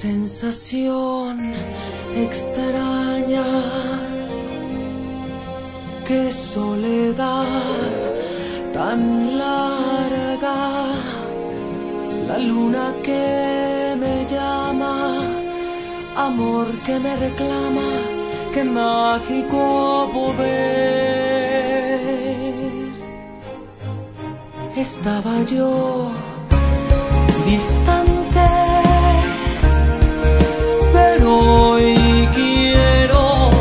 sensación extraña, qué soledad tan larga, la luna que me llama, amor que me reclama, qué mágico poder. Estaba yo distante, pero hoy quiero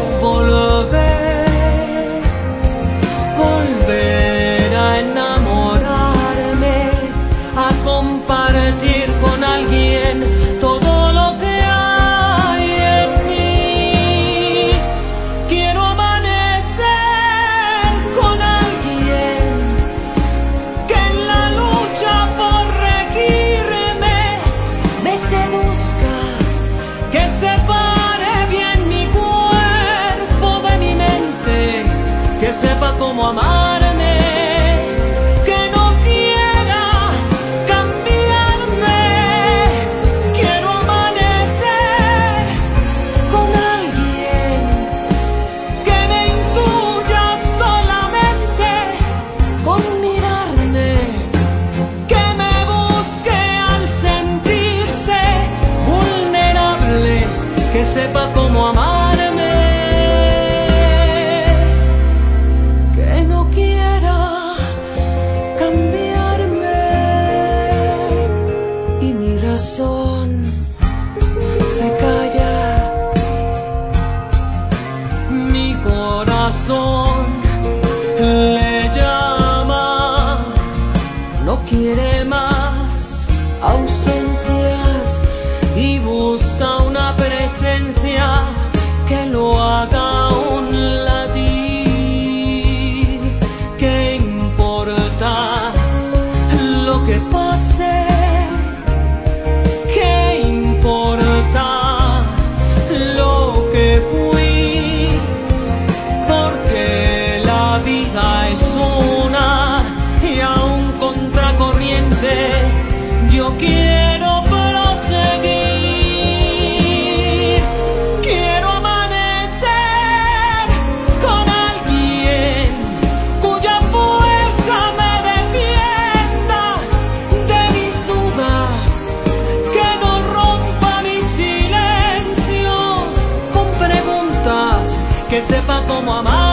volver a enamorarme, a compartir con alguien todo lo que hay en mí. Quiero amanecer con alguien que en la lucha por regirme me seduzca, que separe bien mi cuerpo de mi mente, que sepa cómo amarme, que no quiera cambiarme. Quiero amanecer con alguien que me intuya solamente con mirarme, que me busque al sentirse vulnerable, que sepa cómo amarme, que no quiera cambiarme. Y mi razón se calla, mi corazón le llama, no quiere más ausencias y busca una presencia que lo haga un latir. ¿Qué importa lo que pase? ¿Qué importa lo que fui? Porque la vida es una y aún contracorriente yo quiero proseguir. Quiero amanecer con alguien cuya fuerza me defienda de mis dudas, que no rompa mis silencios con preguntas, que sepa cómo amar.